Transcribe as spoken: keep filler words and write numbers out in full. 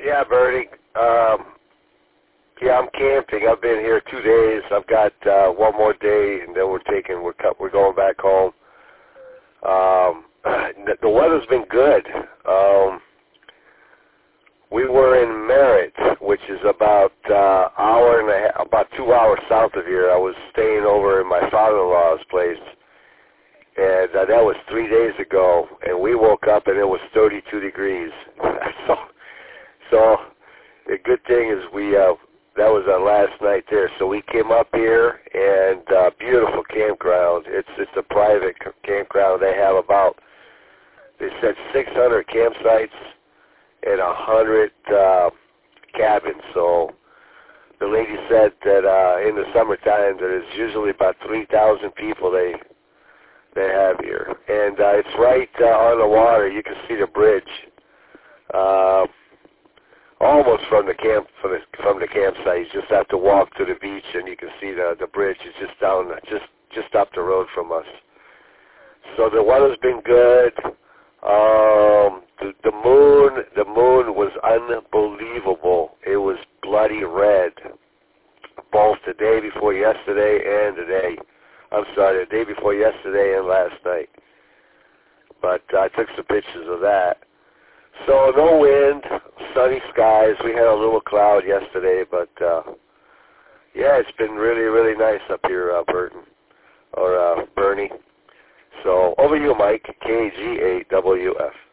Yeah, Bertie. Um, yeah, I'm camping. I've been here two days. I've got uh, one more day, and then we're taking. We're cut, we're going back home. Um, the, the weather's been good. Um, we were in Merritt, which is about uh, hour and a half, about two hours south of here. I was staying over in my father-in-law's place, and uh, that was three days ago. And we woke up, and it was thirty-two degrees. so, so the good thing is we uh, that was our last night there. So we came up here, and uh, beautiful campground. It's it's a private campground. They have about they said six hundred campsites and a hundred uh, cabins. So the lady said that uh, in the summertime there's usually about three thousand people they they have here, and uh, it's right uh, on the water. You can see the bridge, uh, almost from the camp from the from the campsite. You just have to walk to the beach, and you can see the the bridge is just down just just up the road from us. So the weather's been good. Um, the, the moon, the moon was unbelievable. It was bloody red, both the day before yesterday and today. I'm sorry, the day before yesterday and last night. But uh, I took some pictures of that. So no wind, sunny skies. We had a little cloud yesterday, but uh, yeah, it's been really, really nice up here, uh, Burton, or uh, Bernie. So over to you, Mike, K G A W F.